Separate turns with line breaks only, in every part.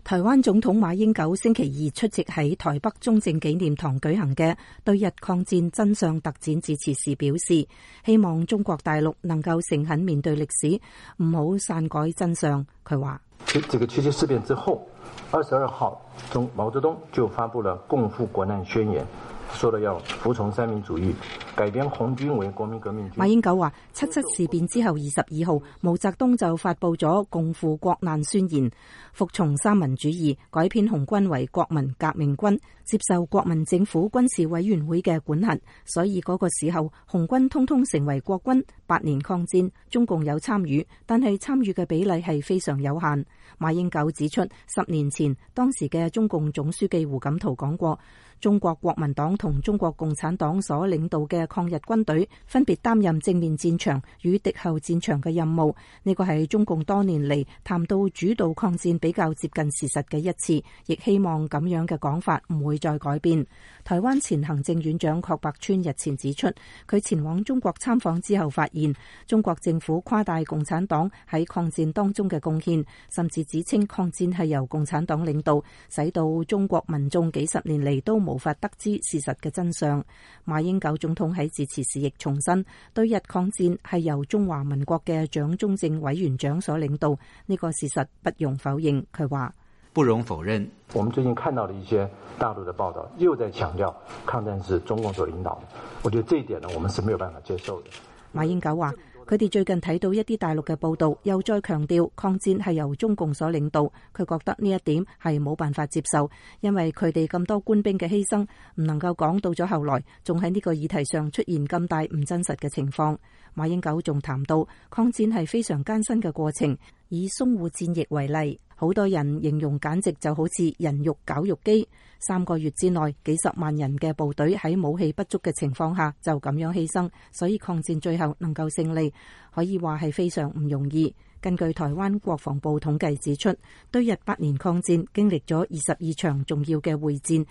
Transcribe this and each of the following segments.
台灣總統馬英九星期二出席喺台北中正紀念堂舉行嘅對日抗戰真相特展致辭時表示，希望中國大陸能夠誠懇面對歷史，唔好篡改真相。佢話：
這個七七事變之後，22號毛澤東就發布了共赴國難宣言，說了要服從三民主義，改編紅軍為國民革命軍。
馬英九話：七七事變之後22號，毛澤東就發布咗共赴國難宣言，服從三民主義，改編紅軍為國民革命軍，接受國民政府軍事委員會嘅管轄。所以嗰個時候，紅軍通通成為國軍。8年抗戰，中共有參與，但係參與嘅比例係非常有限。馬英九指出，10年前，當時嘅中共總書記胡錦濤講過，中國國民黨同中國共產黨所領導嘅抗日軍隊分別擔任正面戰場與敵後戰場嘅任務。呢個係中共多年嚟談到主導抗戰比較接近事實嘅一次，亦希望咁樣嘅講法唔會再改變。台灣前行政院長郝柏村日前指出，佢前往中國參訪之後發現，中國政府誇大共產黨喺抗戰當中嘅貢獻，甚至指稱抗戰係由共產黨領導，使到中國民眾幾十年嚟都無法得知事實嘅真相。馬英九總統喺致辭時亦重申，對日抗戰係由中華民國嘅蔣中正委員長所領導，呢個事實不容否認。佢話：
不容否認，
我們最近看到的一些大陸的報道，又在強調抗戰是中共所領導的。我覺得這一點呢，我們是沒有辦法接受的。
馬英九話：佢哋最近睇到一啲大陸嘅報道，又再強調抗戰係由中共所領導，佢覺得呢一點係冇辦法接受，因為佢哋咁多官兵嘅犧牲，唔能夠講到咗後來，仲喺呢個議題上出現咁大唔真實嘅情況。馬英九仲談到抗戰係非常艱辛嘅過程，以淞滬戰役為例，好多人形容簡直就好似人肉絞肉機，3個月之內幾十萬人嘅部隊喺武器不足嘅情況下就咁樣犧牲，所以抗戰最後能夠勝利，可以話係非常唔容易。根據台灣國防部統計指出，對日8年抗戰經歷咗22場重要嘅會戰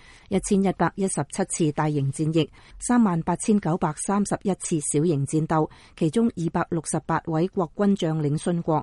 ，1117次大型戰役，38,931次小型戰鬥，其中268位國軍將領殉國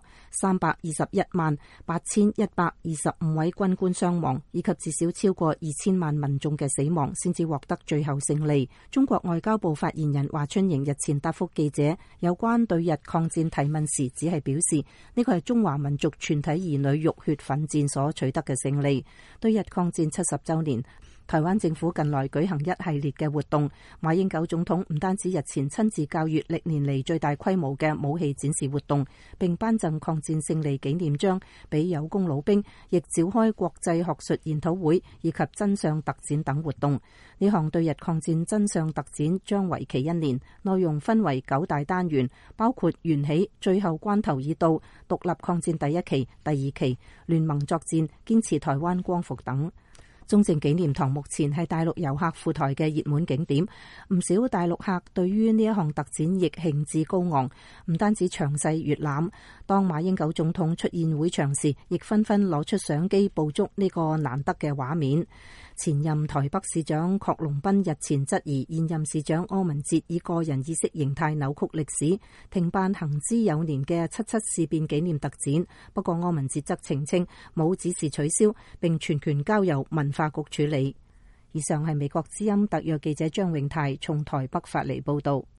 ，3218125位軍官傷亡，以及至少超過2000萬民眾嘅死亡，先至獲得最後勝利。中國外交部發言人華春瑩日前答覆記者有關對日抗戰提問時，只係表示，呢個係中華民族全體兒女浴血奮戰所取得嘅勝利。對日抗戰70週年，台灣政府近來舉行一系列嘅活動，馬英九總統唔單止日前親自校閱歷年嚟最大規模嘅武器展示活動，並頒贈抗戰勝利紀念章俾有功老兵，亦召開國際學術研討會以及真相特展等活動。呢項對日抗戰真相特展將為期1年，內容分為9大單元，包括緣起、最後關頭已到、獨立抗戰第1期、第2期、聯盟作戰、堅持台灣光復等。中正紀念堂目前係大陸遊客赴台嘅熱門景點，唔少大陸客對於呢一項特展亦興致高昂，唔單止詳細閱覽，當馬英九總統出現會場時，亦紛紛攞出相機捕捉呢個難得嘅畫面。前任台北市長郝龍斌日前質疑現任市長柯文哲以個人意識形態扭曲歷史，停辦行之有年嘅77事變紀念特展。不過柯文哲則澄清冇指示取消，並全權交由文化局處理。以上係美國之音特約記者張永泰從台北發嚟報道。